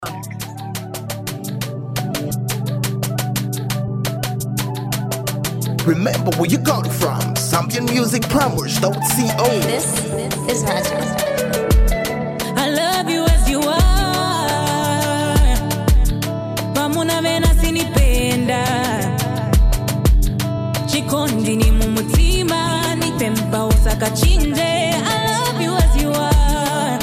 Remember where you got it from. ZambianMusicPromos.co. This is Raja. I love you as you are. Pamuna vena sinipenda. Chikondi ni mumutima. Nipemba usaka chinje. I love you as you are.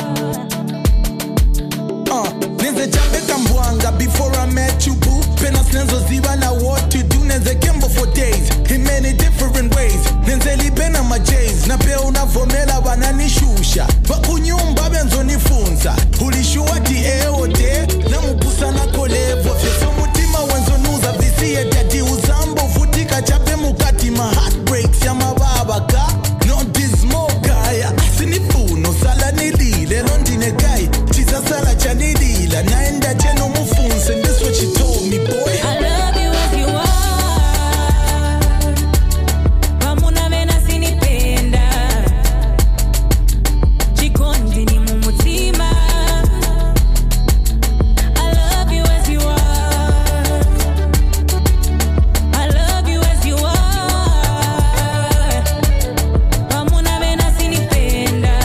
Nenze jambe kambwanga before I met you boo. Penas nenzo ziba na what to do. Nenze kembo for days in many different ways. Nenze libena my J's. Na pe unavomela wananishusha. Bakunyumba benzo nifunza. Ulishua ti eote. Na mupusa na kolevo. Feso mutima wenzo nuza visiye dadi uzambo. Vutika chape mukati ma heartbreaks ya mababa ka. No dismoka ya. Sinifuno sala nilile. Londine guy. Chisa sala chanilila. Naenda jeno mufunse. And this what she told me boy. I love you as you are. Pamuna vena sinipenda. Chikondi ni mumutima. I love you as you are. I love you as you are. Pamuna vena sinipenda.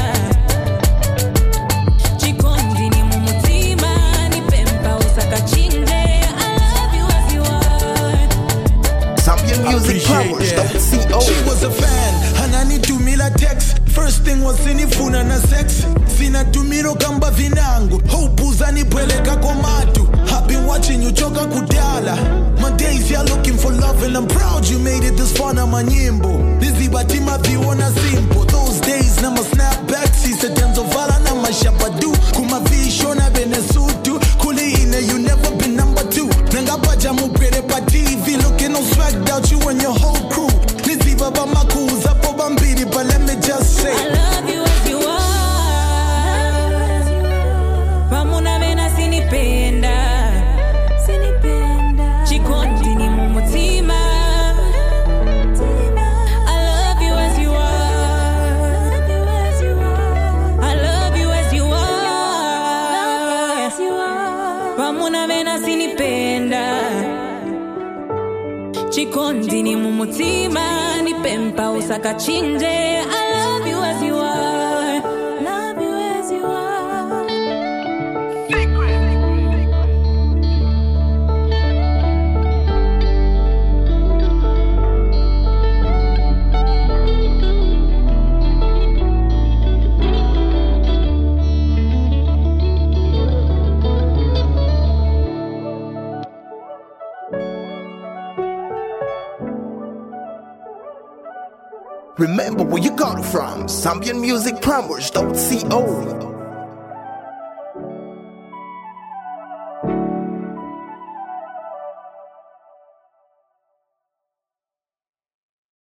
Chikondi ni mumutima. Nipempa usaka chinje. I love you as you are. ZambianMusicPromos.co. She was a fan, hanani tumila text. First thing was sinifuna na sex. Sina tumiro kamba vinangu. Hope uzani peleka komatu. I've been watching you choka kudala. My days you're looking for love and I'm proud you made it this far na manyimbo. Lizzy batima viona simple. Those days na ma snapback. Sisa tenzo vala na mashabadu. Kuma vishona benesutu. Kuli ine you never been number two. Nanga paja mupere pa TV. Looking all swagged out you and your whole crew. Lizzy baba makuza po bambiri. But let me just say I love you as you are. Pamuna vena sinipenda. Chikondi ni mumutima. I love you as you are. I love you as you are. Pamuna vena sinipenda. Chikondi ni mumutima. Nipempa usaka chinje. I love you as you are. Love you as you are. Remember where you got it from. ZambianMusicPromos.co.